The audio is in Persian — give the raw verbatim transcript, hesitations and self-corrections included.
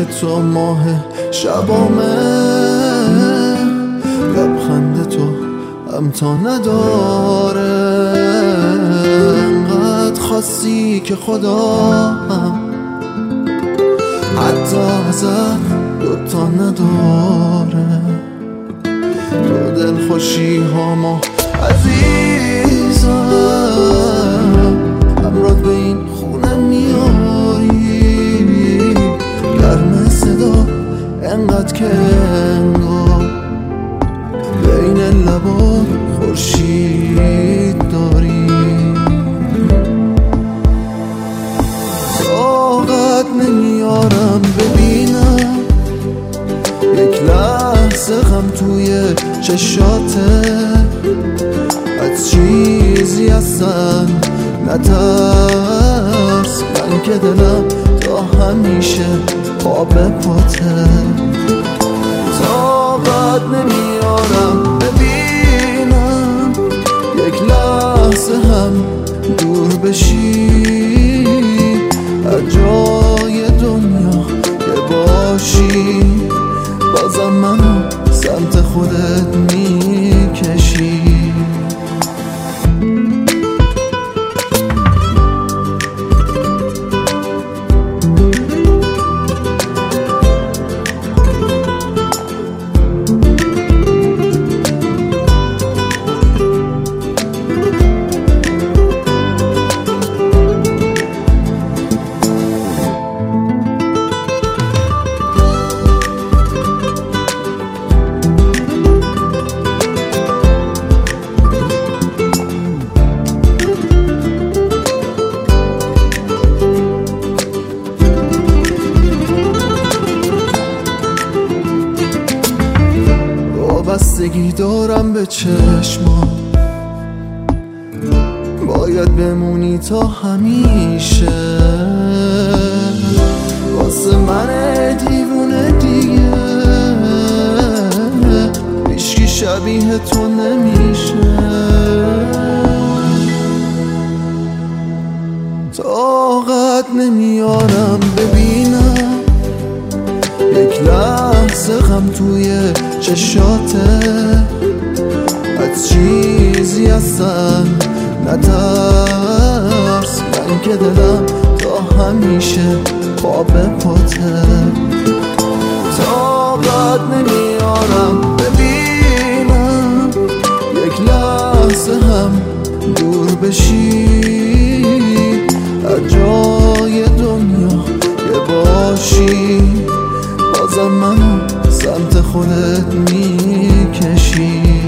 تو ماه شبامه، لبخند تو همتا نداره، انقدر خاصی که خدا هم حتی ازت دوتا نداره. تو دل خوشی هامو عزیزم همراه به این خونه میاری، گرم صدا انقدر که انگار بین لبات خورشید داری. طاقت نمیارم ببینم یک لحظه غم توی چشاته، از چیزی هستن نترس، من که دلم تا همیشه پا به پاته. طاقت نمیارم ببینم یک لحظه هم دور بشی، هر جای دنیا که باشی بازم منو سمت خودت میکشی. بستگی دارم به چشما، باید بمونی تا همیشه، واسه من دیوونه دیگه هیچکی شبیه تو نمیشه. طاقت نمیارم ببینم یک لحظه غم توی چشاته، از چیزی هستن نترس، من که دلم تا همیشه پا به پاته. طاقت نمیارم ببینم یک لحظه هم دور بشی، هر جای دنیا که باشی بازم منو سمت خودت میکشی.